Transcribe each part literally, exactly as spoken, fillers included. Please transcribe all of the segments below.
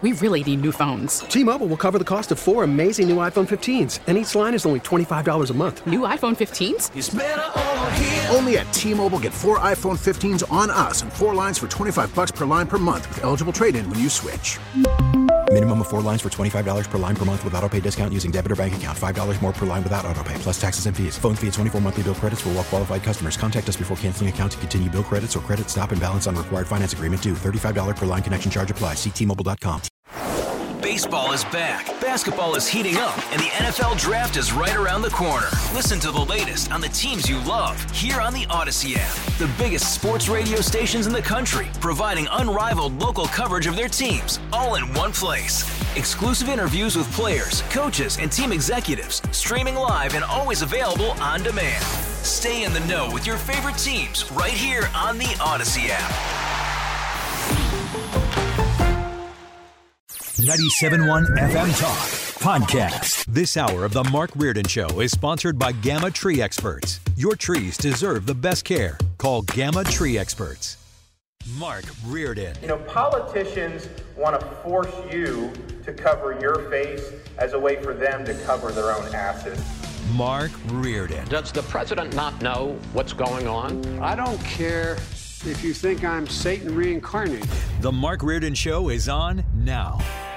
We really need new phones. T-Mobile will cover the cost of four amazing new iPhone fifteens, and each line is only twenty-five dollars a month. New iPhone fifteens? It's better over here. Only at T-Mobile, get four iPhone fifteens on us and four lines for twenty-five dollars per line per month with eligible trade-in when you switch. Minimum of four lines for twenty-five dollars per line per month with autopay discount using debit or bank account. five dollars more per line without autopay, plus taxes and fees. Phone fee at twenty-four monthly bill credits for well-qualified customers. Contact us before canceling account to continue bill credits or credit stop and balance on required finance agreement due. thirty-five dollars per line connection charge applies. See T Mobile dot com. Baseball is back, basketball is heating up, and the N F L Draft is right around the corner. Listen to the latest on the teams you love here on the Odyssey app. The biggest sports radio stations in the country, providing unrivaled local coverage of their teams, all in one place. Exclusive interviews with players, coaches, and team executives, streaming live and always available on demand. Stay in the know with your favorite teams right here on the Odyssey app. ninety-seven point one F M Talk Podcast. This hour of The Mark Reardon Show is sponsored by Gamma Tree Experts. Your trees deserve the best care. Call Gamma Tree Experts. Mark Reardon. You know, politicians want to force you to cover your face as a way for them to cover their own asses. Mark Reardon. Does the president not know what's going on? I don't care if you think I'm Satan reincarnated. The Mark Reardon Show is on now.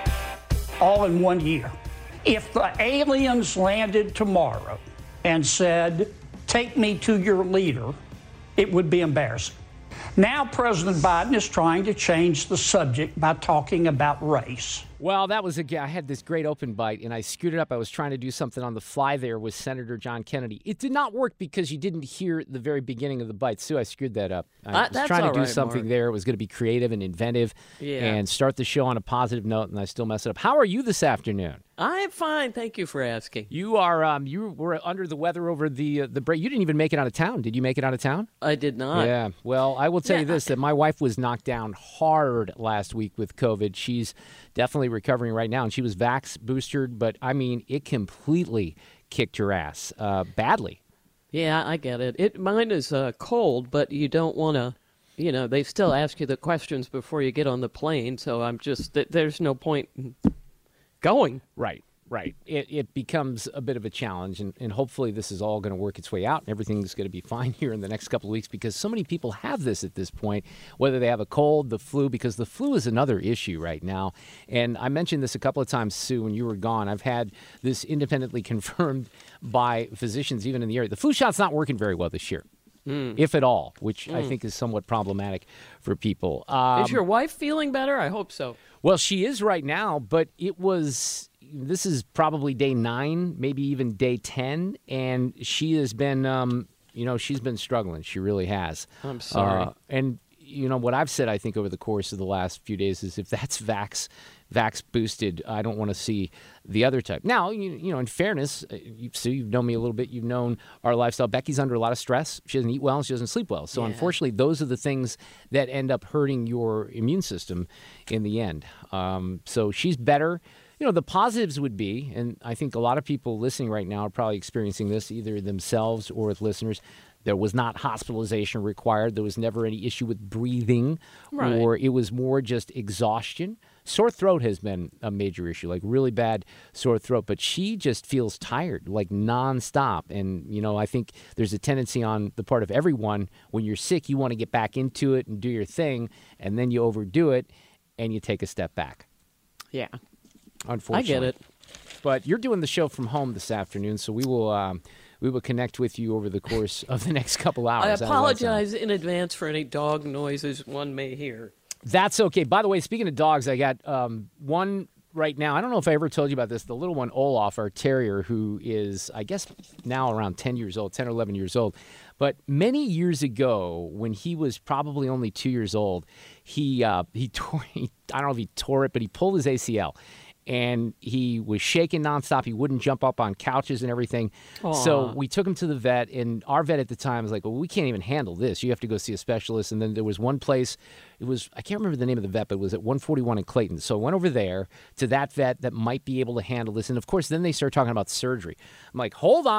All in one year. If the aliens landed tomorrow and said, take me to your leader, it would be embarrassing. Now President Biden is trying to change the subject by talking about race. Well, that was a, I had this great open bite, and I screwed it up. I was trying to do something on the fly there with Senator John Kennedy. It did not work because you didn't hear the very beginning of the bite. Sue, I screwed that up. I uh, was trying to do right, something Mark. there. It was going to be creative and inventive yeah. and start the show on a positive note, and I still messed it up. How are you this afternoon? I'm fine. Thank you for asking. You are. Um, you were under the weather over the uh, the break. You didn't even make it out of town. Did you make it out of town? I did not. Yeah. Well, I will tell yeah. you this: that my wife was knocked down hard last week with COVID. She's definitely recovering right now, and she was vax boosted, but I mean, it completely kicked her ass uh, badly. Yeah, I get it. It mine is uh, cold, but you don't want to. You know, they still ask you the questions before you get on the plane, so I'm just there's no point in going. Right. Right. It it becomes a bit of a challenge, and, and hopefully this is all going to work its way out, and everything's going to be fine here in the next couple of weeks, because so many people have this at this point, whether they have a cold, the flu, because the flu is another issue right now. And I mentioned this a couple of times, Sue, when you were gone. I've had this independently confirmed by physicians even in the area. The flu shot's not working very well this year. Mm. If at all, which mm. I think is somewhat problematic for people. Um, is your wife feeling better? I hope so. Well, she is right now, but it was, this is probably day nine, maybe even day ten, and she has been, um, you know, she's been struggling. She really has. I'm sorry. Uh, and, you know, what I've said, I think, over the course of the last few days is if that's vax, vax boosted, I don't want to see the other type. Now, you, you know, in fairness, you, Sue, you've known me a little bit. You've known our lifestyle. Becky's under a lot of stress. She doesn't eat well and she doesn't sleep well. So, yeah. unfortunately, those are the things that end up hurting your immune system in the end. Um, so she's better. You know, the positives would be, and I think a lot of people listening right now are probably experiencing this either themselves or with listeners, there was not hospitalization required. There was never any issue with breathing, right. or it was more just exhaustion. Sore throat has been a major issue, like really bad sore throat. But she just feels tired, like nonstop. And, you know, I think there's a tendency on the part of everyone, when you're sick, you want to get back into it and do your thing, and then you overdo it, and you take a step back. Yeah. Unfortunately. I get it. But you're doing the show from home this afternoon, so we will um, we will connect with you over the course of the next couple hours. I apologize in advance for any dog noises one may hear. That's okay. By the way, speaking of dogs, I got um, one right now. I don't know if I ever told you about this. The little one, Olaf, our terrier, who is, I guess, now around ten years old, ten or eleven years old. But many years ago, when he was probably only two years old, he uh, he tore. He, I don't know if he tore it, but he pulled his A C L. And he was shaking nonstop. He wouldn't jump up on couches and everything. Aww. So we took him to the vet, and our vet at the time was like, well, we can't even handle this. You have to go see a specialist. And then there was one place, it was, I can't remember the name of the vet, but it was at one forty-one in Clayton. So I went over there to that vet that might be able to handle this. And, of course, then they start talking about surgery. I'm like, hold on.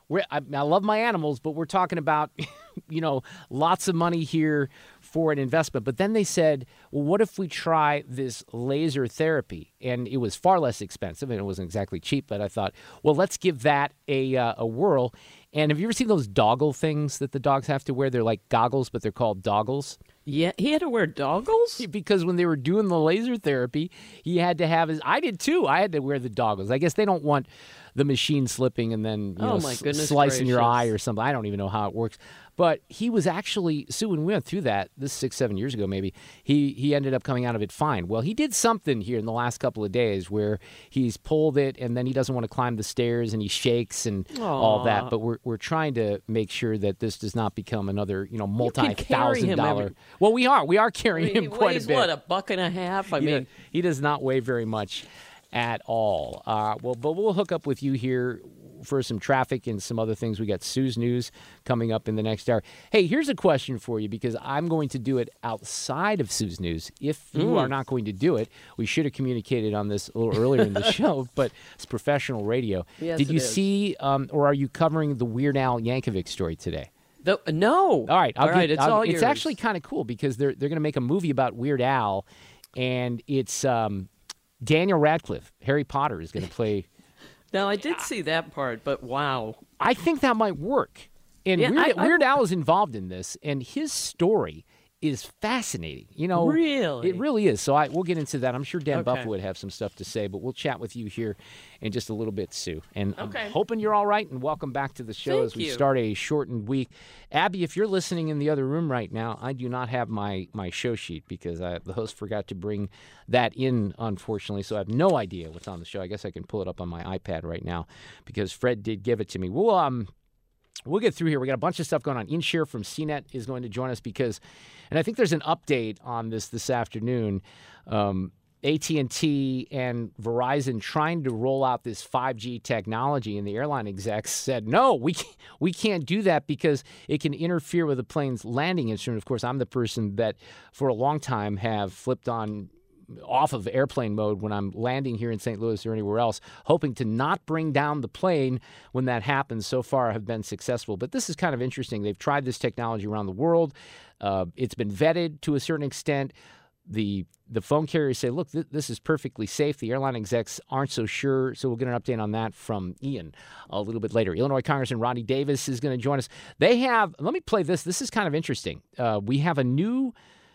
we're, I, I love my animals, but we're talking about, you know, lots of money here for an investment. But then they said, well, what if we try this laser therapy? And it was far less expensive, and it wasn't exactly cheap. But I thought, well, let's give that a uh, a whirl. And have you ever seen those doggle things that the dogs have to wear? They're like goggles, but they're called doggles. Yeah, he had to wear doggles? Because when they were doing the laser therapy, he had to have his... I did, too. I had to wear the doggles. I guess they don't want the machine slipping and then you oh know, my s- goodness slicing gracious. your eye or something. I don't even know how it works. But he was actually... Sue, when we went through that, this six, seven years ago maybe, he, he ended up coming out of it fine. Well, he did something here in the last couple of days where he's pulled it and then he doesn't want to climb the stairs and he shakes and Aww. all that. But we're we're trying to make sure that this does not become another, you know, multi-thousand dollar... Every... Well, we are. We are carrying I mean, him quite weighs, a bit. What, a buck and a half? I he mean, does, he does not weigh very much at all. Uh, well, but we'll hook up with you here for some traffic and some other things. We got Sue's News coming up in the next hour. Hey, here's a question for you because I'm going to do it outside of Sue's News. If you Mm. are not going to do it, we should have communicated on this a little earlier in the show, but it's professional radio. Yes, Did it you is. see, um, or are you covering the Weird Al Yankovic story today? The, no. All right. I'll all right, get- it's I'll- all It's yours. actually kind of cool because they're they're going to make a movie about Weird Al, and it's um, Daniel Radcliffe. Harry Potter is going to play. Now, I did see that part, but wow. I think that might work. And Yeah, Weird, I- I- Weird Al is involved in this, and his story is fascinating. You know, Really? it really is. So I we'll get into that. I'm sure Dan Okay. Buffer would have some stuff to say, but we'll chat with you here in just a little bit, Sue. And Okay. I'm hoping you're all right, and welcome back to the show Thank as we you. start a shortened week. Abby, if you're listening in the other room right now, I do not have my my show sheet because I, the host forgot to bring that in, unfortunately. So I have no idea what's on the show. I guess I can pull it up on my iPad right now because Fred did give it to me. We'll um. We'll get through here. We got a bunch of stuff going on. InShare from C net is going to join us because, and I think there's an update on this this afternoon. Um, A T and T and Verizon trying to roll out this five G technology, and the airline execs said, no, we can't, we can't do that because it can interfere with the plane's landing instrument. Of course, I'm the person that for a long time have flipped on off of airplane mode when I'm landing here in Saint Louis or anywhere else, hoping to not bring down the plane when that happens. So far, have been successful. But this is kind of interesting. They've tried this technology around the world. Uh, it's been vetted to a certain extent. The the phone carriers say, look, th- this is perfectly safe. The airline execs aren't so sure. So we'll get an update on that from Ian a little bit later. Illinois Congressman Ronnie Davis is going to join us. They have, let me play this. This is kind of interesting. Uh, we have a new,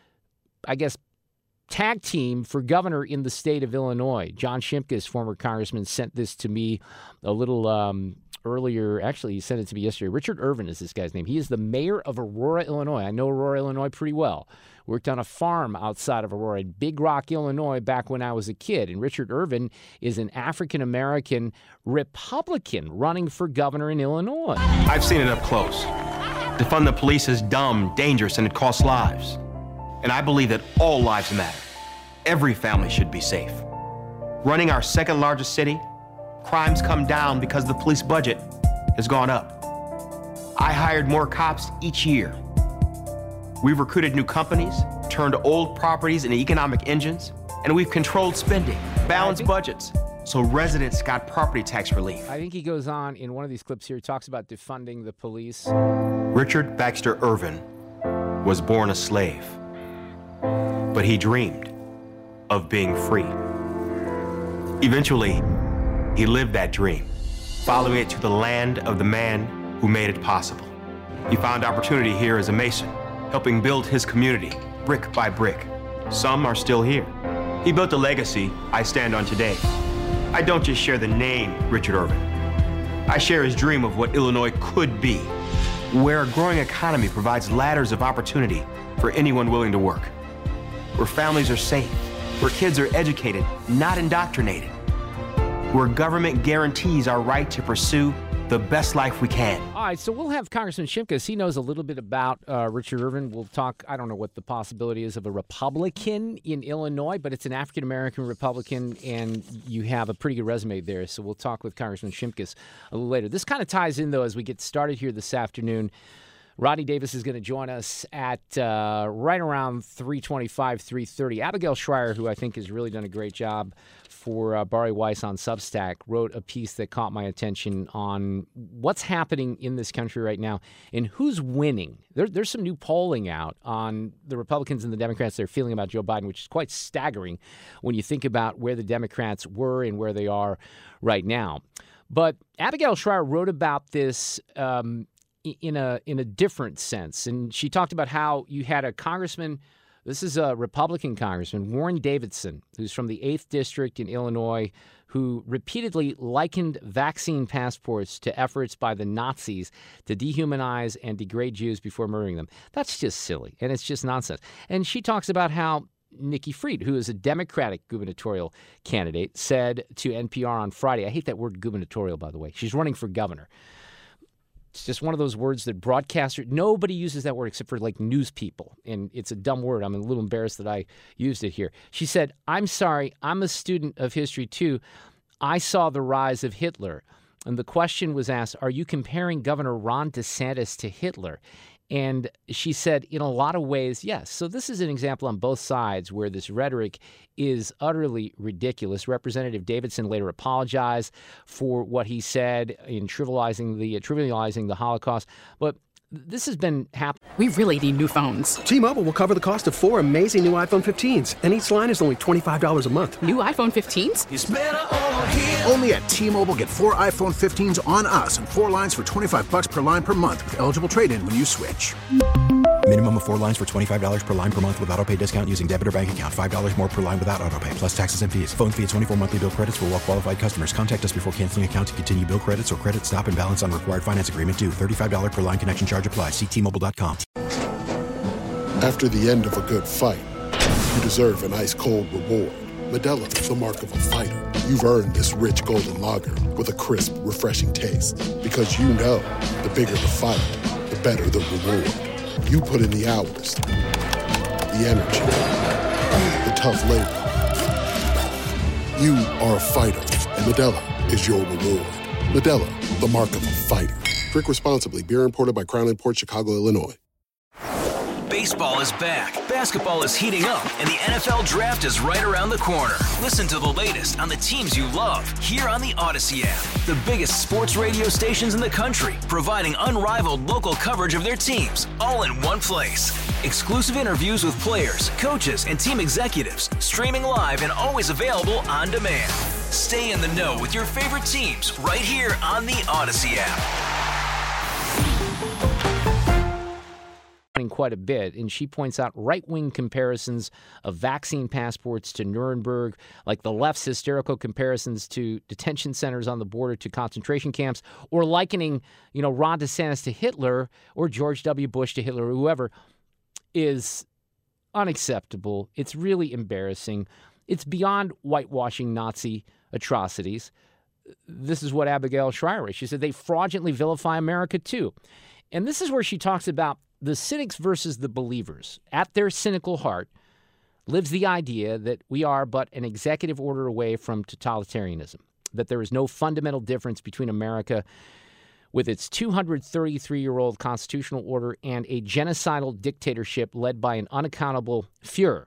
I guess, tag team for governor in the state of Illinois. John Shimkus, former congressman, sent this to me a little um, earlier. Actually, he sent it to me yesterday. Richard Irvin is this guy's name. He is the mayor of Aurora, Illinois. I know Aurora, Illinois pretty well. Worked on a farm outside of Aurora in Big Rock, Illinois, back when I was a kid. And Richard Irvin is an African-American Republican running for governor in Illinois. I've seen it up close. Defund the police is dumb, dangerous, and it costs lives. And I believe that all lives matter. Every family should be safe. Running our second largest city, crimes come down because the police budget has gone up. I hired more cops each year. We've recruited new companies, turned old properties into economic engines, and we've controlled spending, balanced budgets, so residents got property tax relief. I think he goes on in one of these clips here. He talks about defunding the police. Richard Baxter Irvin was born a slave, but he dreamed of being free. Eventually, he lived that dream, following it to the land of the man who made it possible. He found opportunity here as a Mason, helping build his community brick by brick. Some are still here. He built a legacy I stand on today. I don't just share the name Richard Irvin. I share his dream of what Illinois could be, where a growing economy provides ladders of opportunity for anyone willing to work, where families are safe, where kids are educated, not indoctrinated, where government guarantees our right to pursue the best life we can. All right, so we'll have Congressman Shimkus. He knows a little bit about uh, Richard Irvin. We'll talk, I don't know what the possibility is of a Republican in Illinois, but it's an African-American Republican, and you have a pretty good resume there. So we'll talk with Congressman Shimkus a little later. This kind of ties in, though, as we get started here this afternoon. Rodney Davis is going to join us at uh, right around three twenty-five, three thirty. Abigail Shrier, who I think has really done a great job for uh, Bari Weiss on Substack, wrote a piece that caught my attention on what's happening in this country right now and who's winning. There, there's some new polling out on the Republicans and the Democrats, their feeling about Joe Biden, which is quite staggering when you think about where the Democrats were and where they are right now. But Abigail Shrier wrote about this um, in a in a different sense. And she talked about how you had a congressman, this is a Republican congressman, Warren Davidson, who's from the eighth District in Illinois, who repeatedly likened vaccine passports to efforts by the Nazis to dehumanize and degrade Jews before murdering them. That's just silly, and it's just nonsense. And she talks about how Nikki Fried, who is a Democratic gubernatorial candidate, said to N P R on Friday, I hate that word gubernatorial, by the way. She's running for governor. It's just one of those words that broadcasters, nobody uses that word except for like news people. And it's a dumb word. I'm a little embarrassed that I used it here. She said, I'm sorry, I'm a student of history too. I saw the rise of Hitler. And the question was asked, are you comparing Governor Ron DeSantis to Hitler? And she said, in a lot of ways, yes. So this is an example on both sides where this rhetoric is utterly ridiculous. Representative Davidson later apologized for what he said in trivializing the uh, trivializing the Holocaust. But this has been happening. We really need new phones. T-Mobile will cover the cost of four amazing new iPhone fifteens, and each line is only twenty-five dollars a month. New iPhone fifteens? It's better over here. Only at T-Mobile, get four iPhone fifteens on us and four lines for twenty-five dollars per line per month with eligible trade-in when you switch. Minimum of four lines for twenty-five dollars per line per month with autopay discount using debit or bank account. five dollars more per line without autopay, plus taxes and fees. Phone fee at twenty-four monthly bill credits for well-qualified customers. Contact us before canceling account to continue bill credits or credit stop and balance on required finance agreement due. thirty-five dollars per line connection charge applies. See T Mobile dot com. After the end of a good fight, you deserve an ice-cold reward. Modelo is the mark of a fighter. You've earned this rich golden lager with a crisp, refreshing taste. Because you know, the bigger the fight, the better the reward. You put in the hours, the energy, the tough labor. You are a fighter, and Modelo is your reward. Modelo, the mark of a fighter. Drink responsibly. Beer imported by Crown Imports, Chicago, Illinois. Baseball is back, basketball is heating up, and the N F L Draft is right around the corner. Listen to the latest on the teams you love here on the Odyssey app. The biggest sports radio stations in the country, providing unrivaled local coverage of their teams, all in one place. Exclusive interviews with players, coaches, and team executives, streaming live and always available on demand. Stay in the know with your favorite teams right here on the Odyssey app. Quite a bit, and she points out right-wing comparisons of vaccine passports to Nuremberg, like the left's hysterical comparisons to detention centers on the border to concentration camps, or likening, you know, Ron DeSantis to Hitler or George W. Bush to Hitler or whoever, is unacceptable. It's really embarrassing. It's beyond whitewashing Nazi atrocities. This is what Abigail Shrier is. She said they fraudulently vilify America too. And this is where she talks about the cynics versus the believers. At their cynical heart lives the idea that we are but an executive order away from totalitarianism, that there is no fundamental difference between America with its two hundred thirty-three-year-old constitutional order and a genocidal dictatorship led by an unaccountable Fuhrer.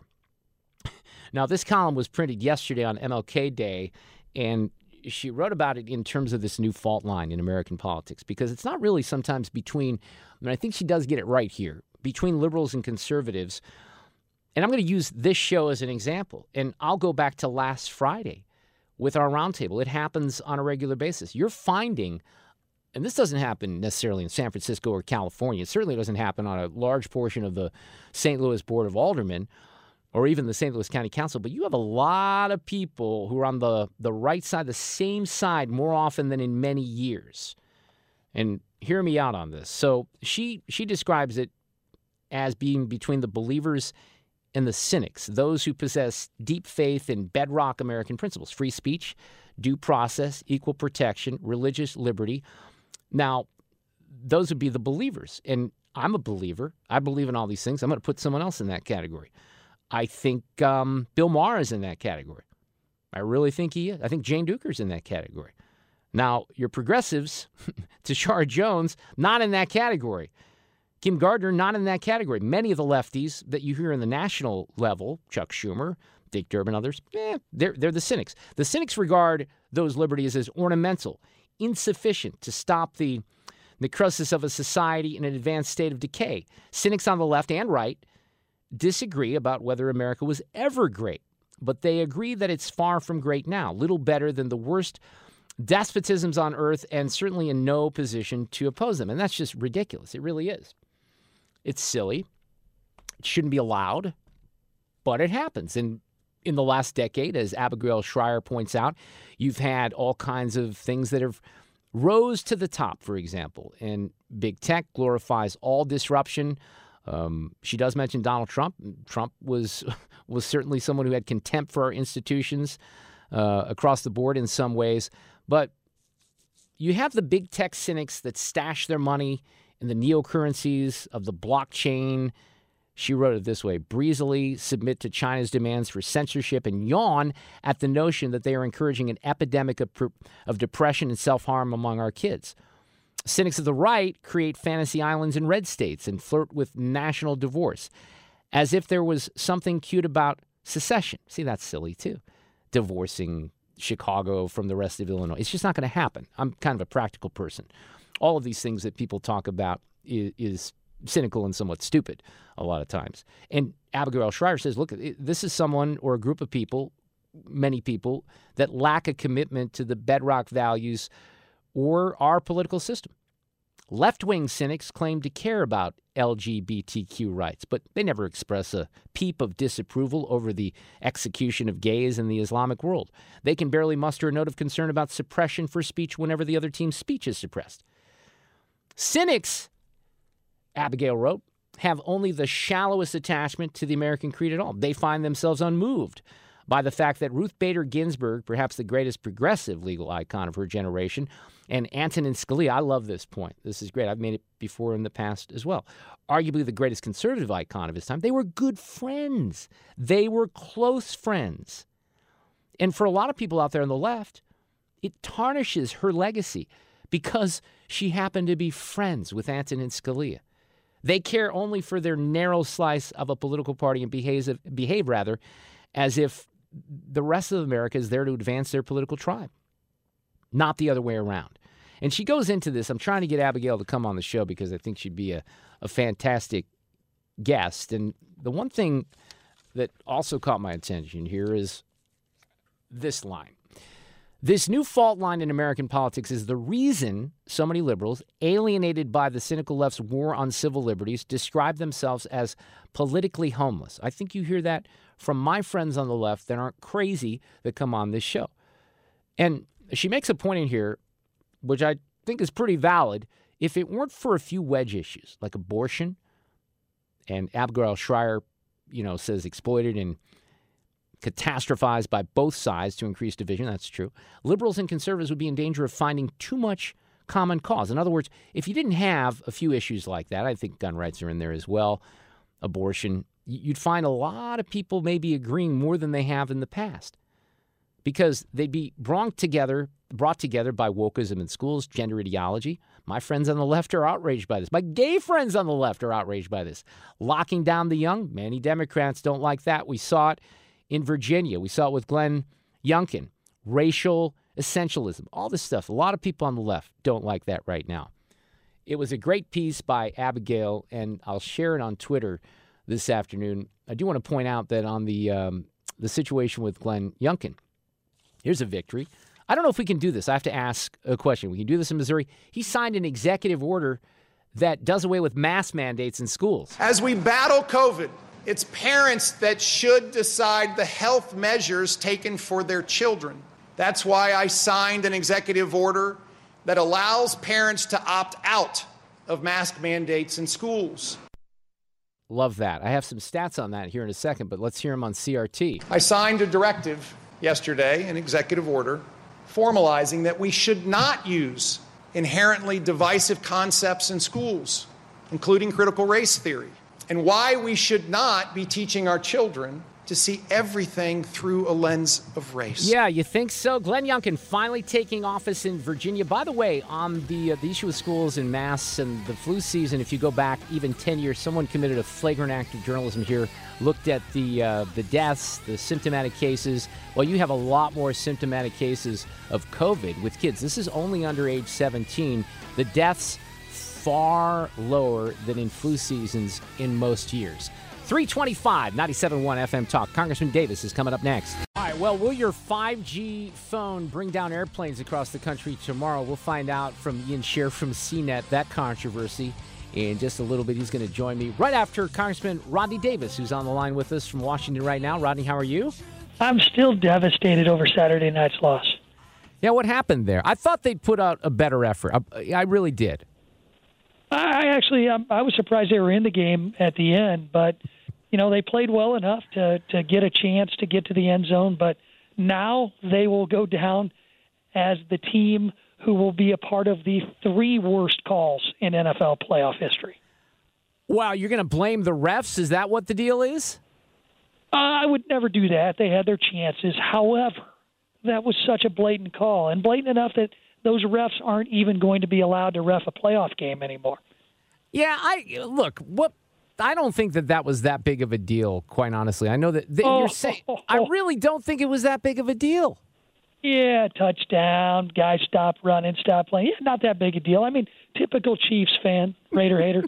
Now, this column was printed yesterday on M L K Day, and she wrote about it in terms of this new fault line in American politics, because it's not really sometimes between, I mean, I think she does get it right here, between liberals and conservatives. And I'm going to use this show as an example. And I'll go back to last Friday with our roundtable. It happens on a regular basis. You're finding, and this doesn't happen necessarily in San Francisco or California. It certainly doesn't happen on a large portion of the Saint Louis Board of Aldermen or even the Saint Louis County Council, but you have a lot of people who are on the, the right side, the same side more often than in many years. And hear me out on this. So she she describes it as being between the believers and the cynics, those who possess deep faith in bedrock American principles, free speech, due process, equal protection, religious liberty. Now, those would be the believers. And I'm a believer. I believe in all these things. I'm going to put someone else in that category. I think um, Bill Maher is in that category. I really think he is. I think Jane Duker's in that category. Now, your progressives, Tashara Jones, not in that category. Kim Gardner, not in that category. Many of the lefties that you hear in the national level, Chuck Schumer, Dick Durbin, others, eh, they're, they're the cynics. The cynics regard those liberties as ornamental, insufficient to stop the necrosis of a society in an advanced state of decay. Cynics on the left and right disagree about whether America was ever great, but they agree that it's far from great now, little better than the worst despotisms on earth, and certainly in no position to oppose them. And that's just ridiculous. It really is. It's silly. It shouldn't be allowed, but it happens. And in the last decade, as Abigail Shrier points out, you've had all kinds of things that have rose to the top, for example. And big tech glorifies all disruption. Um, she does mention Donald Trump. Trump was was certainly someone who had contempt for our institutions uh, across the board in some ways. But you have the big tech cynics that stash their money in the neocurrencies of the blockchain. She wrote it this way: breezily submit to China's demands for censorship and yawn at the notion that they are encouraging an epidemic of, of depression and self-harm among our kids. Cynics of the right create fantasy islands in red states and flirt with national divorce, as if there was something cute about secession. See, that's silly, too. Divorcing Chicago from the rest of Illinois. It's just not going to happen. I'm kind of a practical person. All of these things that people talk about is, is cynical and somewhat stupid a lot of times. And Abigail Shrier says, look, this is someone or a group of people, many people, that lack a commitment to the bedrock values or our political system. Left-wing cynics claim to care about L G B T Q rights, but they never express a peep of disapproval over the execution of gays in the Islamic world. They can barely muster a note of concern about suppression for speech whenever the other team's speech is suppressed. Cynics, Abigail wrote, have only the shallowest attachment to the American creed at all. They find themselves unmoved by the fact that Ruth Bader Ginsburg, perhaps the greatest progressive legal icon of her generation, and Antonin Scalia, I love this point. This is great. I've made it before in the past as well. Arguably the greatest conservative icon of his time. They were good friends. They were close friends. And for a lot of people out there on the left, it tarnishes her legacy because she happened to be friends with Antonin Scalia. They care only for their narrow slice of a political party and behaves, behave rather as if the rest of America is there to advance their political tribe, not the other way around. And she goes into this. I'm trying to get Abigail to come on the show because I think she'd be a, a fantastic guest. And the one thing that also caught my attention here is this line. This new fault line in American politics is the reason so many liberals, alienated by the cynical left's war on civil liberties, describe themselves as politically homeless. I think you hear that from my friends on the left that aren't crazy that come on this show. And she makes a point in here, which I think is pretty valid. If it weren't for a few wedge issues like abortion, and Abigail Shrier, you know, says exploited and catastrophized by both sides to increase division, that's true, liberals and conservatives would be in danger of finding too much common cause. In other words, if you didn't have a few issues like that, I think gun rights are in there as well, abortion, you'd find a lot of people maybe agreeing more than they have in the past because they'd be brought together, brought together by wokeism in schools, gender ideology. My friends on the left are outraged by this. My gay friends on the left are outraged by this. Locking down the young, many Democrats don't like that. We saw it in Virginia. We saw it with Glenn Youngkin. Racial essentialism, all this stuff. A lot of people on the left don't like that right now. It was a great piece by Abigail, and I'll share it on Twitter this afternoon. I do want to point out that on the um, the situation with Glenn Youngkin, here's a victory. I don't know if we can do this. I have to ask a question. We can do this in Missouri. He signed an executive order that does away with mask mandates in schools. As we battle COVID, it's parents that should decide the health measures taken for their children. That's why I signed an executive order that allows parents to opt out of mask mandates in schools. Love that. I have some stats on that here in a second, but let's hear them on C R T. I signed a directive yesterday, an executive order, formalizing that we should not use inherently divisive concepts in schools, including critical race theory, and why we should not be teaching our children to see everything through a lens of race. Yeah, you think so? Glenn Youngkin finally taking office in Virginia. By the way, on the uh, the issue of schools and masks and the flu season, if you go back even ten years, someone committed a flagrant act of journalism here, looked at the uh, the deaths, the symptomatic cases. Well, you have a lot more symptomatic cases of COVID with kids. This is only under age seventeen. The deaths far lower than in flu seasons in most years. three twenty-five, ninety-seven point one F M Talk. Congressman Davis is coming up next. All right, well, will your five G phone bring down airplanes across the country tomorrow? We'll find out from Ian Scher from C net, that controversy. In just a little bit, he's going to join me right after Congressman Rodney Davis, who's on the line with us from Washington right now. Rodney, how are you? I'm still devastated over Saturday night's loss. Yeah, what happened there? I thought they'd put out a better effort. I, I really did. I actually, um, I was surprised they were in the game at the end, but you know, they played well enough to, to get a chance to get to the end zone, but now they will go down as the team who will be a part of the three worst calls in N F L playoff history. Wow, you're going to blame the refs? Is that what the deal is? Uh, I would never do that. They had their chances. However, that was such a blatant call, and blatant enough that those refs aren't even going to be allowed to ref a playoff game anymore. Yeah, I look, what I don't think that that was that big of a deal, quite honestly. I know that, that oh, you're saying oh, oh, I really don't think it was that big of a deal. Yeah, touchdown, guys stop running, stop playing. Yeah, not that big a deal. I mean, typical Chiefs fan, Raider hater.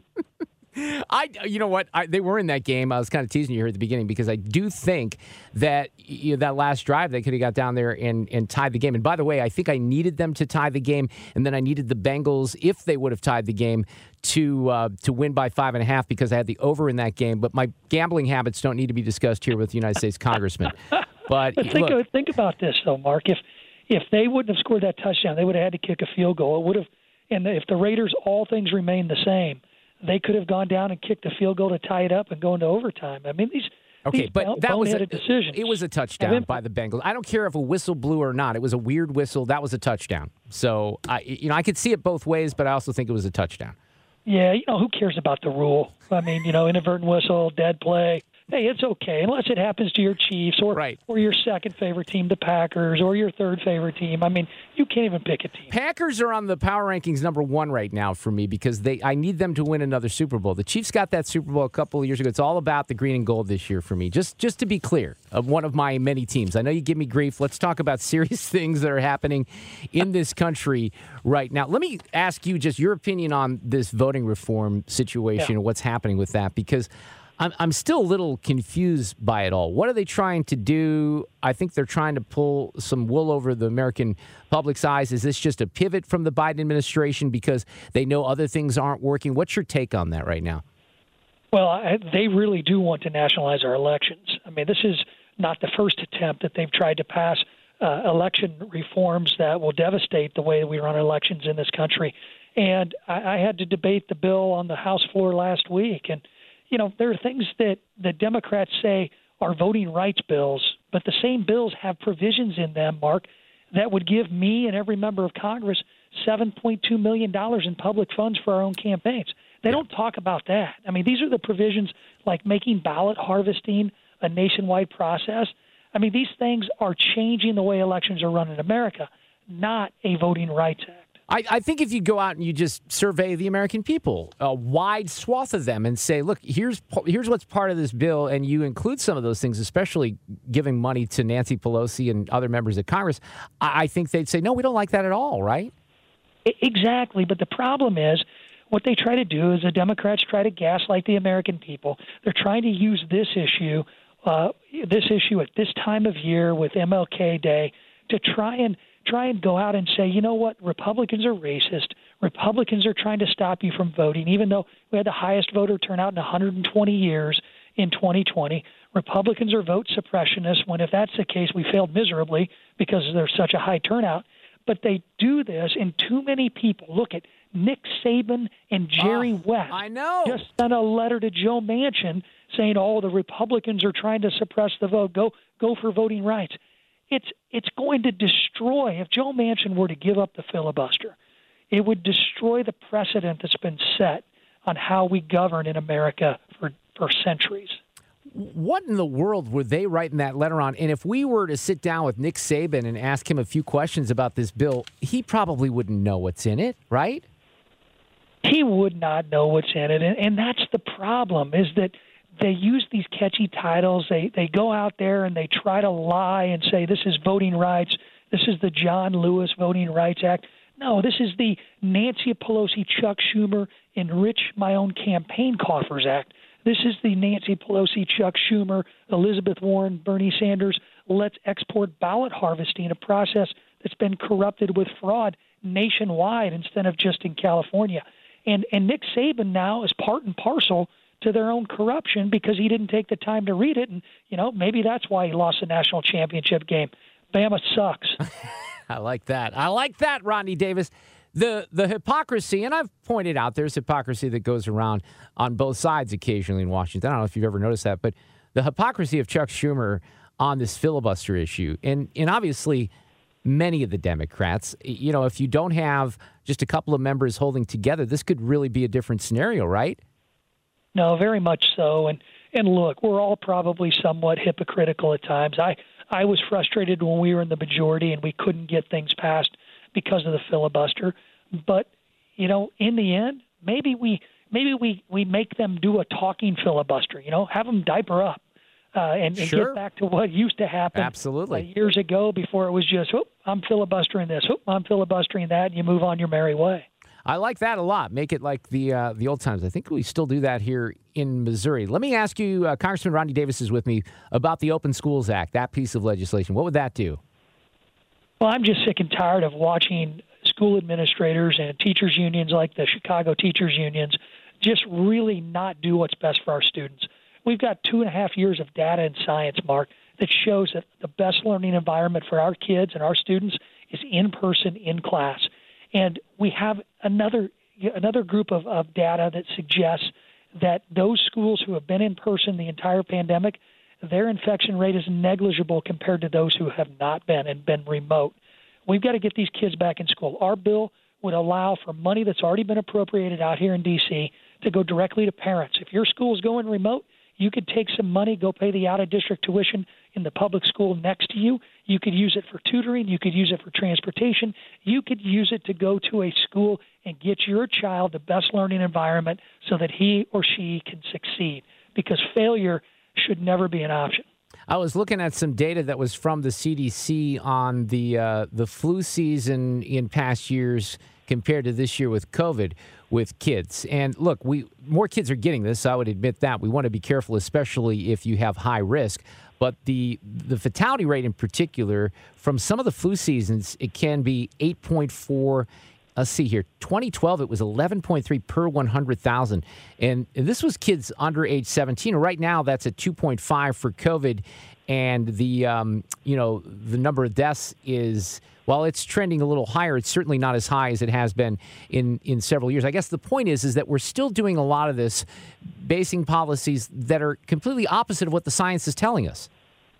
I, you know what? I, they were in that game. I was kind of teasing you here at the beginning because I do think that you know, that last drive they could have got down there and, and tied the game. And by the way, I think I needed them to tie the game, and then I needed the Bengals, if they would have tied the game, to uh, to win by five and a half because I had the over in that game. But my gambling habits don't need to be discussed here with the United States Congressman. But, but think, look, of, think about this, though, Mark. If if they wouldn't have scored that touchdown, they would have had to kick a field goal. It would have, and if the Raiders, all things remained the same, they could have gone down and kicked a field goal to tie it up and go into overtime. I mean, these okay, these but that was a decision. It was a touchdown by the Bengals. I don't care if a whistle blew or not. It was a weird whistle. That was a touchdown. So I, you know, I could see it both ways, but I also think it was a touchdown. Yeah, you know, who cares about the rule? I mean, you know, inadvertent whistle, dead play. Hey, it's okay unless it happens to your Chiefs or right. or your second favorite team, the Packers, or your third favorite team. I mean, you can't even pick a team. Packers are on the power rankings number one right now for me because they I need them to win another Super Bowl. The Chiefs got that Super Bowl a couple of years ago. It's all about the green and gold this year for me. Just just to be clear, of one of my many teams. I know you give me grief. Let's talk about serious things that are happening in this country right now. Let me ask you just your opinion on this voting reform situation yeah. and what's happening with that, because I'm I'm still a little confused by it all. What are they trying to do? I think they're trying to pull some wool over the American public's eyes. Is this just a pivot from the Biden administration because they know other things aren't working? What's your take on that right now? Well, I, they really do want to nationalize our elections. I mean, this is not the first attempt that they've tried to pass uh, election reforms that will devastate the way we run elections in this country. And I, I had to debate the bill on the House floor last week, and you know, there are things that the Democrats say are voting rights bills, but the same bills have provisions in them, Mark, that would give me and every member of Congress seven point two million dollars in public funds for our own campaigns. They don't talk about that. I mean, these are the provisions like making ballot harvesting a nationwide process. I mean, these things are changing the way elections are run in America, not a voting rights act. I, I think if you go out and you just survey the American people, a wide swath of them, and say, look, here's here's what's part of this bill, and you include some of those things, especially giving money to Nancy Pelosi and other members of Congress, I, I think they'd say, no, we don't like that at all, right? Exactly, but the problem is what they try to do is the Democrats try to gaslight the American people. They're trying to use this issue, uh, this issue at this time of year with M L K Day to try and try and go out and say, you know what, Republicans are racist. Republicans are trying to stop you from voting, even though we had the highest voter turnout in one hundred twenty years in twenty twenty. Republicans are vote suppressionists when, if that's the case, we failed miserably because there's such a high turnout. But they do this, and too many people. Look at Nick Saban and Jerry oh, West. I know. Just sent a letter to Joe Manchin saying, oh, the Republicans are trying to suppress the vote. Go, go for voting rights. It's it's going to destroy, if Joe Manchin were to give up the filibuster, it would destroy the precedent that's been set on how we govern in America for, for centuries. What in the world were they writing that letter on? And if we were to sit down with Nick Saban and ask him a few questions about this bill, he probably wouldn't know what's in it, right? He would not know what's in it. And, and that's the problem, is that they use these catchy titles. They, they go out there and they try to lie and say, this is voting rights. This is the John Lewis Voting Rights Act. No, this is the Nancy Pelosi, Chuck Schumer, Enrich My Own Campaign Coffers Act. This is the Nancy Pelosi, Chuck Schumer, Elizabeth Warren, Bernie Sanders, let's export ballot harvesting, a process that's been corrupted with fraud nationwide instead of just in California. And and Nick Saban now is part and parcel to their own corruption because he didn't take the time to read it. And, you know, maybe that's why he lost the national championship game. Bama sucks. I like that. I like that, Rodney Davis. The the hypocrisy, and I've pointed out there's hypocrisy that goes around on both sides occasionally in Washington. I don't know if you've ever noticed that, but the hypocrisy of Chuck Schumer on this filibuster issue, and, and obviously many of the Democrats, you know, if you don't have just a couple of members holding together, this could really be a different scenario, right? No, very much so. And and look, we're all probably somewhat hypocritical at times. I, I was frustrated when we were in the majority and we couldn't get things passed because of the filibuster. But, you know, in the end, maybe we maybe we, we make them do a talking filibuster, you know, have them diaper up uh, and, and Sure. get back to what used to happen Absolutely. uh, years ago before it was just, oh, I'm filibustering this, oh, I'm filibustering that, and you move on your merry way. I like that a lot. Make it like the uh, the old times. I think we still do that here in Missouri. Let me ask you, uh, Congressman Rodney Davis is with me, about the Open Schools Act, that piece of legislation. What would that do? Well, I'm just sick and tired of watching school administrators and teachers unions like the Chicago Teachers Unions just really not do what's best for our students. We've got two and a half years of data and science, Mark, that shows that the best learning environment for our kids and our students is in person, in class. And we have another another group of, of data that suggests that those schools who have been in person the entire pandemic, their infection rate is negligible compared to those who have not been and been remote. We've got to get these kids back in school. Our bill would allow for money that's already been appropriated out here in D C to go directly to parents. If your school is going remote, you could take some money, go pay the out-of-district tuition in the public school next to you. You could use it for tutoring. You could use it for transportation. You could use it to go to a school and get your child the best learning environment so that he or she can succeed, because failure should never be an option. I was looking at some data that was from the C D C on the uh, the flu season in past years compared to this year with COVID with kids. And look, we more kids are getting this. I would admit that. We want to be careful, especially if you have high risk. But the the fatality rate in particular from some of the flu seasons, it can be eight point four. Let's see here. twenty twelve, it was eleven point three per one hundred thousand. And, and this was kids under age seventeen. Right now, that's at two point five for COVID. And the, um, you know, the number of deaths is, while it's trending a little higher, it's certainly not as high as it has been in, in several years. I guess the point is, is that we're still doing a lot of this, basing policies that are completely opposite of what the science is telling us.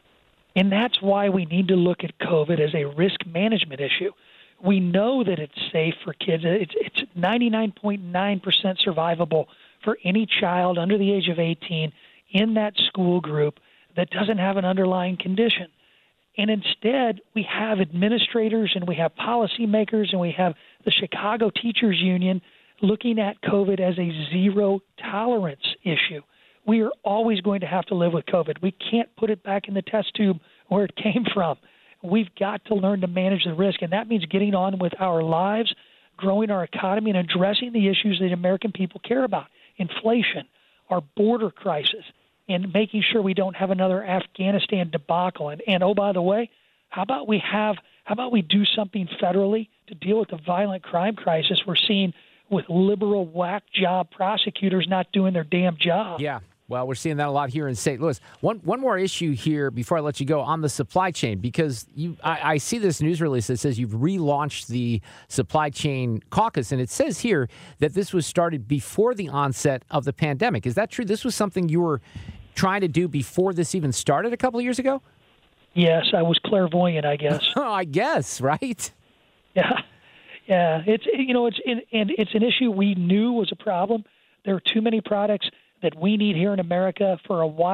And that's why we need to look at COVID as a risk management issue. We know that it's safe for kids. It's it's ninety-nine point nine percent survivable for any child under the age of eighteen in that school group that doesn't have an underlying condition. And instead, we have administrators and we have policymakers and we have the Chicago Teachers Union looking at COVID as a zero tolerance issue. We are always going to have to live with COVID. We can't put it back in the test tube where it came from. We've got to learn to manage the risk, and that means getting on with our lives, growing our economy, and addressing the issues that American people care about: inflation, our border crisis, and making sure we don't have another Afghanistan debacle. And, and oh, by the way, how about we have how about we do something federally to deal with the violent crime crisis we're seeing with liberal whack job prosecutors not doing their damn job? Yeah. Well, we're seeing that a lot here in Saint Louis. One one more issue here before I let you go on the supply chain, because you I, I see this news release that says you've relaunched the supply chain caucus, and it says here that this was started before the onset of the pandemic. Is that true? This was something you were trying to do before this even started a couple of years ago? Yes, I was clairvoyant, I guess. Oh, I guess, right? Yeah, yeah. It's you know it's and it's an issue we knew was a problem. There are too many products that we need here in America for a wide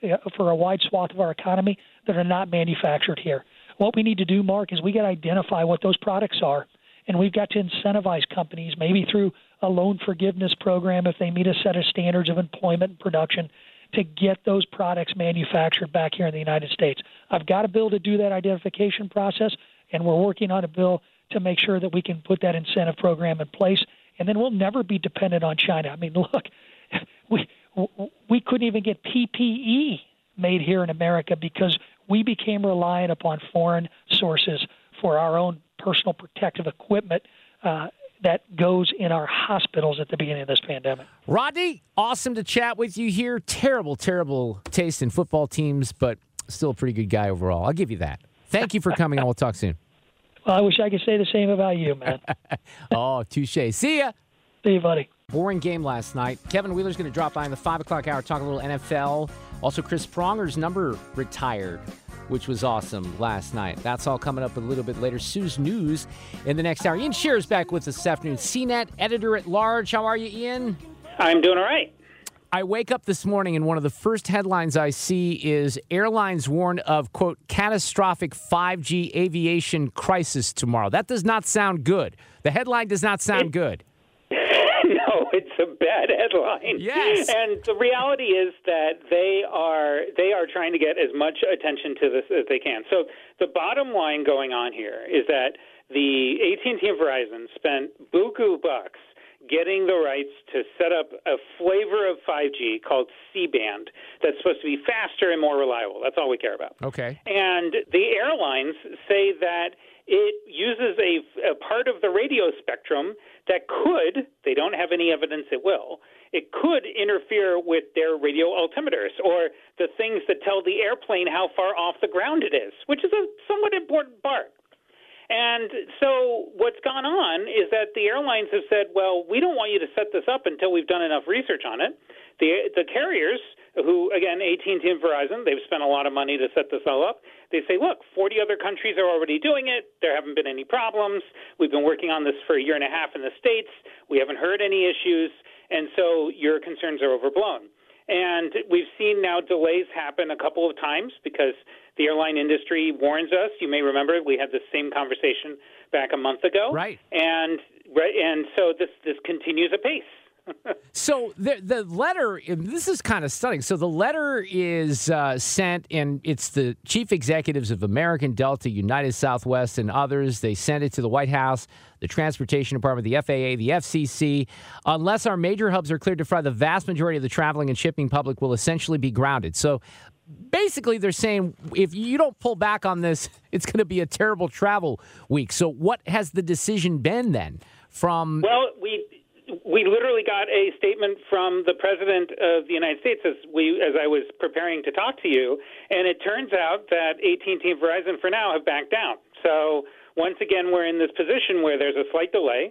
for a wide swath of our economy that are not manufactured here. What we need to do, Mark, is we got to identify what those products are, and we've got to incentivize companies, maybe through a loan forgiveness program if they meet a set of standards of employment and production, to get those products manufactured back here in the United States. I've got a bill to do that identification process, and we're working on a bill to make sure that we can put that incentive program in place, and then we'll never be dependent on China. I mean, look, we we couldn't even get P P E made here in America because we became reliant upon foreign sources for our own personal protective equipment uh, that goes in our hospitals at the beginning of this pandemic. Rodney, awesome to chat with you here. Terrible, terrible taste in football teams, but still a pretty good guy overall. I'll give you that. Thank you for coming on. We'll talk soon. Well, I wish I could say the same about you, man. Oh, touche. See ya. See you, buddy. Boring game last night. Kevin Wheeler's going to drop by in the five o'clock hour, talk a little N F L. Also, Chris Pronger's number retired, which was awesome last night. That's all coming up a little bit later. Sue's News in the next hour. Ian Shearer's back with us this afternoon. C net editor at large. How are you, Ian? I'm doing all right. I wake up this morning and one of the first headlines I see is airlines warn of, quote, catastrophic five G aviation crisis tomorrow. That does not sound good. The headline does not sound it, good. No, it's a bad headline. Yes. And the reality is that they are they are trying to get as much attention to this as they can. So the bottom line going on here is that the A T and T and Verizon spent buku bucks getting the rights to set up a flavor of five G called C-band that's supposed to be faster and more reliable. That's all we care about. Okay. And the airlines say that it uses a, a part of the radio spectrum that could, they don't have any evidence it will, it could interfere with their radio altimeters or the things that tell the airplane how far off the ground it is, which is a somewhat important part. And so what's gone on is that the airlines have said, well, we don't want you to set this up until we've done enough research on it. The the carriers, who, again, A T and T and Verizon, they've spent a lot of money to set this all up. They say, look, forty other countries are already doing it. There haven't been any problems. We've been working on this for a year and a half in the States. We haven't heard any issues. And so your concerns are overblown. And we've seen now delays happen a couple of times because the airline industry warns us. You may remember we had the same conversation back a month ago. Right. And right, and so this, this continues apace. So the the letter, this is kind of stunning. So the letter is uh, sent, and it's the chief executives of American, Delta, United Southwest, and others. They sent it to the White House, the Transportation Department, the F A A, the F C C. Unless our major hubs are cleared to fly, the vast majority of the traveling and shipping public will essentially be grounded. So basically they're saying if you don't pull back on this, it's going to be a terrible travel week. So what has the decision been then from... Well, we... We literally got a statement from the President of the United States as we, as I was preparing to talk to you, and it turns out that A T and T and Verizon for now have backed down. So once again, we're in this position where there's a slight delay.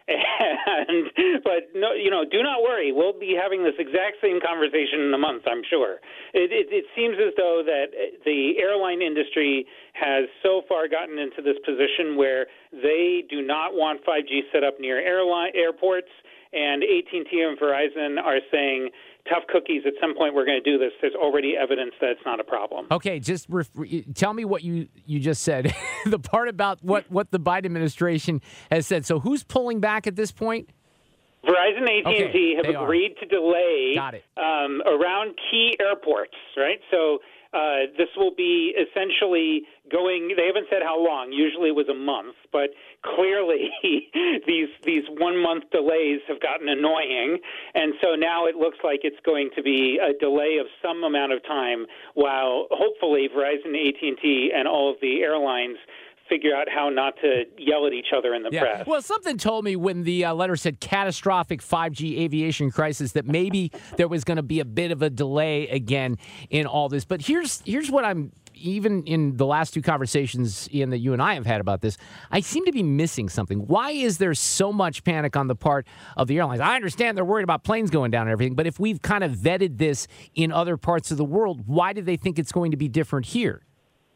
And but no, you know, do not worry. We'll be having this exact same conversation in a month, I'm sure. It, it, it seems as though that the airline industry has so far gotten into this position where they do not want five G set up near airline airports, and A T and T and Verizon are saying, tough cookies, at some point we're going to do this. There's already evidence that it's not a problem. Okay, just ref- tell me what you, you just said, the part about what, what the Biden administration has said. So who's pulling back at this point? Verizon and A T and T okay, have agreed to delay Got it. Um, around key airports, right? So uh, this will be essentially going, they haven't said how long. Usually it was a month, but clearly these these one-month delays have gotten annoying. And so now it looks like it's going to be a delay of some amount of time while hopefully Verizon, A T and T, and all of the airlines figure out how not to yell at each other in the yeah. press. Well, something told me when the uh, letter said catastrophic five G aviation crisis that maybe there was going to be a bit of a delay again in all this. But here's here's what I'm, even in the last two conversations, Ian, that you and I have had about this, I seem to be missing something. Why is there so much panic on the part of the airlines? I understand they're worried about planes going down and everything, but if we've kind of vetted this in other parts of the world, why do they think it's going to be different here?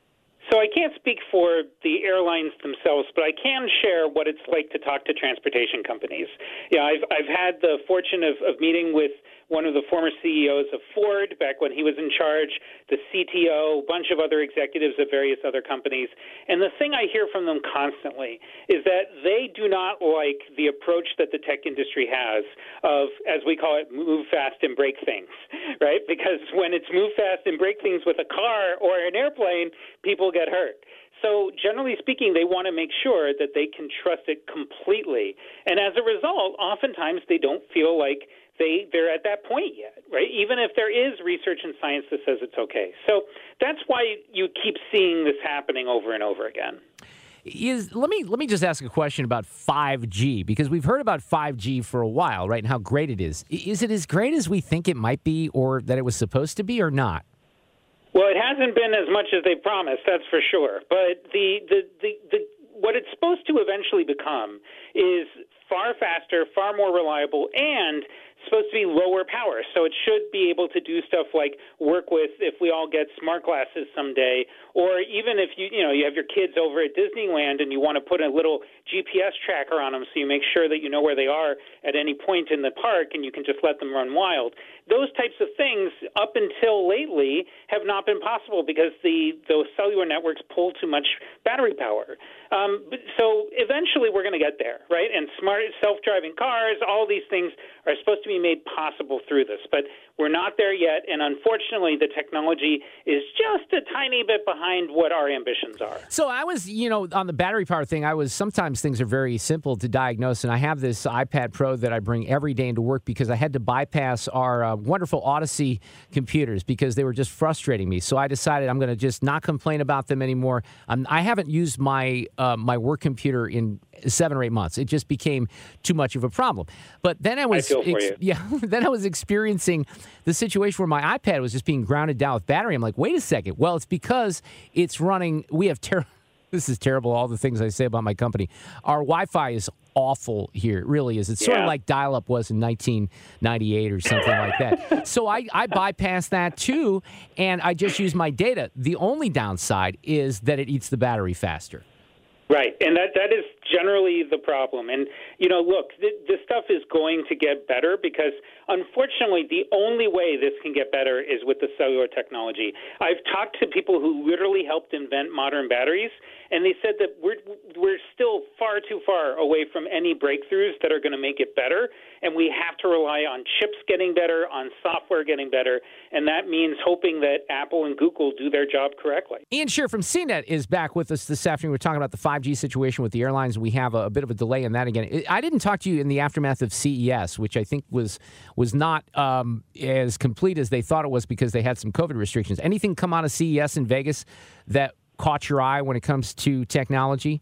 So I can't speak for the airlines themselves, but I can share what it's like to talk to transportation companies. Yeah, I've I've had the fortune of, of meeting with one of the former C E Os of Ford back when he was in charge, the C T O, a bunch of other executives of various other companies. And the thing I hear from them constantly is that they do not like the approach that the tech industry has of, as we call it, move fast and break things, right? Because when it's move fast and break things with a car or an airplane, people get hurt. So generally speaking, they want to make sure that they can trust it completely. And as a result, oftentimes they don't feel like they, they're at that point yet, right? Even if there is research and science that says it's okay. So that's why you keep seeing this happening over and over again. Is let me let me just ask a question about five G, because we've heard about five G for a while, right, and how great it is. Is it as great as we think it might be, or that it was supposed to be, or not? Well, it hasn't been as much as they promised, that's for sure. But the, the, the, the what it's supposed to eventually become is far faster, far more reliable, and supposed to be lower power. So it should be able to do stuff like work with, if we all get smart glasses someday, or even if you you know you have your kids over at Disneyland and you want to put a little G P S tracker on them so you make sure that you know where they are at any point in the park and you can just let them run wild. Those types of things up until lately have not been possible because the those cellular networks pull too much battery power. Um, but, so eventually we're going to get there, right? And smart self-driving cars, all these things are supposed to be made possible through this. But we're not there yet, and unfortunately the technology is just a tiny bit behind what our ambitions are. So I was, you know, on the battery power thing, I was, sometimes things are very simple to diagnose, and I have this iPad Pro that I bring every day into work because I had to bypass our uh, wonderful Odyssey computers because they were just frustrating me. So I decided I'm going to just not complain about them anymore. Um, I haven't used my uh, my work computer in seven or eight months. It just became too much of a problem. But then I was, I feel for ex- you. yeah, then I was experiencing the situation where my iPad was just being grounded down with battery. I'm like, wait a second. Well, it's because it's running. We have terrible. This is terrible, all the things I say about my company. Our Wi-Fi is awful here. It really is. It's sort Yeah. of like dial-up was in nineteen ninety-eight or something like that. So I, I bypassed that too, and I just use my data. The only downside is that it eats the battery faster. Right, and that that is generally the problem. And, you know, look, th- this stuff is going to get better because, unfortunately, the only way this can get better is with the cellular technology. I've talked to people who literally helped invent modern batteries, and they said that we're we're still far too far away from any breakthroughs that are going to make it better, and we have to rely on chips getting better, on software getting better, and that means hoping that Apple and Google do their job correctly. Ian Shear from C net is back with us this afternoon. We're talking about the five G situation with the airlines. We have a, a bit of a delay in that again. I didn't talk to you in the aftermath of C E S, which I think was was not um, as complete as they thought it was because they had some COVID restrictions. Anything come out of C E S in Vegas that caught your eye when it comes to technology?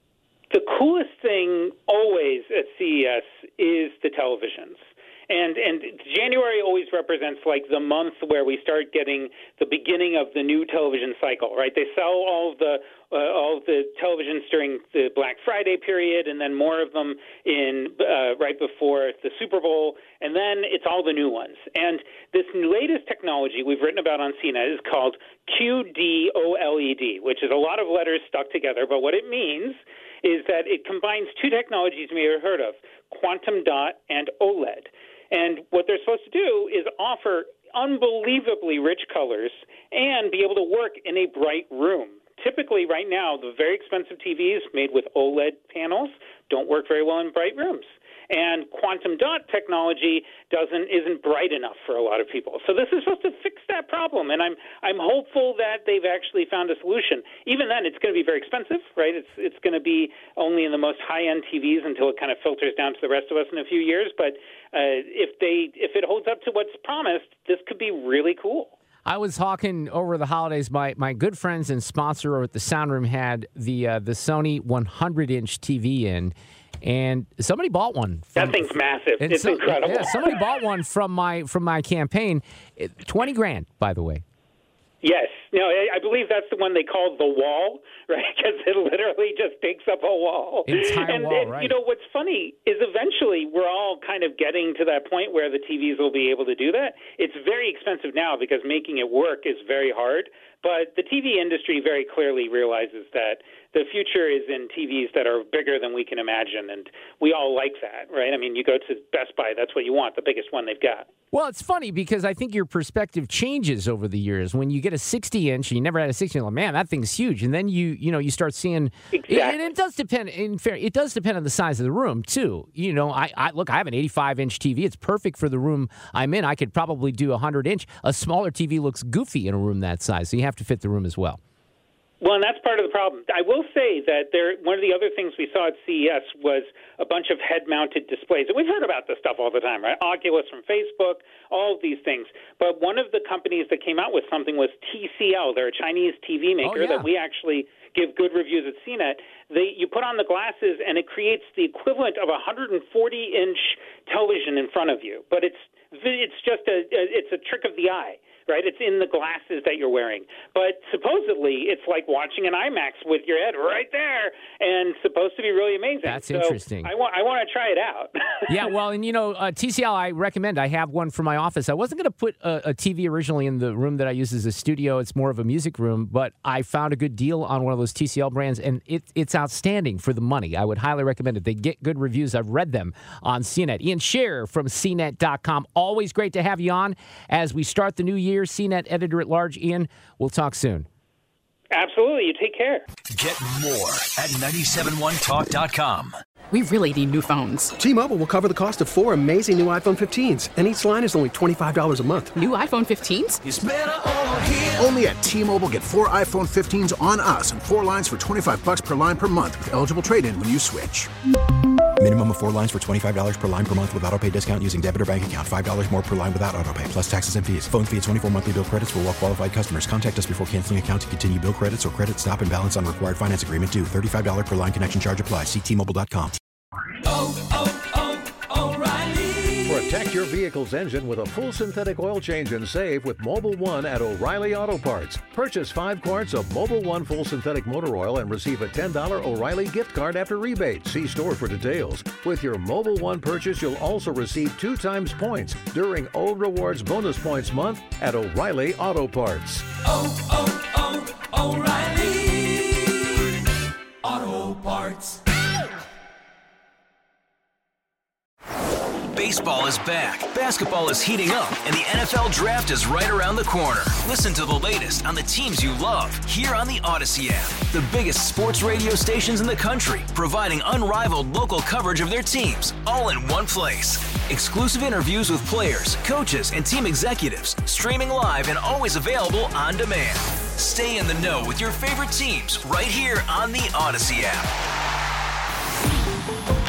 The coolest thing always at C E S is the televisions. And and January always represents like the month where we start getting the beginning of the new television cycle, right? They sell all of the uh, all of the televisions during the Black Friday period, and then more of them in uh, right before the Super Bowl, and then it's all the new ones. And this latest technology we've written about on C net is called Q D O L E D, which is a lot of letters stuck together, but what it means is that it combines two technologies you may have heard of, quantum dot and OLED. And what they're supposed to do is offer unbelievably rich colors and be able to work in a bright room. Typically, right now, the very expensive T Vs made with OLED panels don't work very well in bright rooms. And quantum dot technology doesn't isn't bright enough for a lot of people. So this is supposed to fix that problem, and I'm I'm hopeful that they've actually found a solution. Even then, it's going to be very expensive, right? It's it's going to be only in the most high-end T Vs until it kind of filters down to the rest of us in a few years. But uh, if they if it holds up to what's promised, this could be really cool. I was hawking over the holidays. My my good friends and sponsor over at the Sound Room had the uh, the Sony one hundred inch T V in. And somebody bought one. From, that thing's massive. It's so, incredible. Yeah, somebody bought one from my from my campaign. Twenty grand, by the way. Yes. No, I believe that's the one they call the wall, right? Because it literally just takes up a wall. Entire and, wall, and, right. You know, what's funny is eventually we're all kind of getting to that point where the T Vs will be able to do that. It's very expensive now because making it work is very hard. But the T V industry very clearly realizes that the future is in T Vs that are bigger than we can imagine, and we all like that, right? I mean, you go to Best Buy, that's what you want, the biggest one they've got. Well, it's funny because I think your perspective changes over the years. When you get a sixty inch and you never had a sixty, you're like, man, that thing's huge. And then you, you know, you start seeing. Exactly. And it does depend. In fair, it does depend on the size of the room too. You know, I, I look, I have an eighty-five inch T V. It's perfect for the room I'm in. I could probably do a hundred inch. A smaller T V looks goofy in a room that size, so you have to fit the room as well. Well, and that's part of the problem. I will say that there. One of the other things we saw at C E S was a bunch of head-mounted displays. And we've heard about this stuff all the time, right? Oculus from Facebook, all of these things. But one of the companies that came out with something was T C L. They're a Chinese T V maker oh, yeah. that we actually give good reviews at C net. They, you put on the glasses, and it creates the equivalent of a one hundred forty inch television in front of you. But it's it's just a it's a trick of the eye. Right, it's in the glasses that you're wearing. But supposedly, it's like watching an IMAX with your head right there, and supposed to be really amazing. That's so interesting. I want I want to try it out. Yeah, well, and you know, uh, T C L, I recommend. I have one for my office. I wasn't going to put a, a T V originally in the room that I use as a studio. It's more of a music room, but I found a good deal on one of those T C L brands, and it, it's outstanding for the money. I would highly recommend it. They get good reviews. I've read them on C net. Ian Scher from C net dot com. Always great to have you on as we start the new year. C net editor at large, Ian. We'll talk soon. Absolutely. You take care. Get more at nine seven one talk dot com. We really need new phones. T-Mobile will cover the cost of four amazing new iPhone fifteens, and each line is only twenty-five dollars a month. New iPhone fifteens? It's better over here. Only at T-Mobile, get four iPhone fifteens on us and four lines for twenty-five bucks per line per month with eligible trade-in when you switch. Minimum of four lines for twenty-five dollars per line per month with autopay discount using debit or bank account. five dollars more per line without autopay, plus taxes and fees. Phone fee at twenty-four monthly bill credits for well-qualified customers. Contact us before canceling account to continue bill credits or credit stop and balance on required finance agreement due. thirty-five dollars per line connection charge applies. See T Mobile dot com. Oh, oh, oh, O'Reilly. Protect your vehicle's engine with a full synthetic oil change and save with Mobil one at O'Reilly Auto Parts. Purchase five quarts of Mobil one full synthetic motor oil and receive a ten dollars O'Reilly gift card after rebate. See store for details. With your Mobil one purchase, you'll also receive two times points during O Rewards Bonus Points Month at O'Reilly Auto Parts. Oh, oh, oh, O'Reilly Auto Parts. Baseball is back, basketball is heating up, and the N F L Draft is right around the corner. Listen to the latest on the teams you love here on the Odyssey app. The biggest sports radio stations in the country, providing unrivaled local coverage of their teams, all in one place. Exclusive interviews with players, coaches, and team executives, streaming live and always available on demand. Stay in the know with your favorite teams right here on the Odyssey app.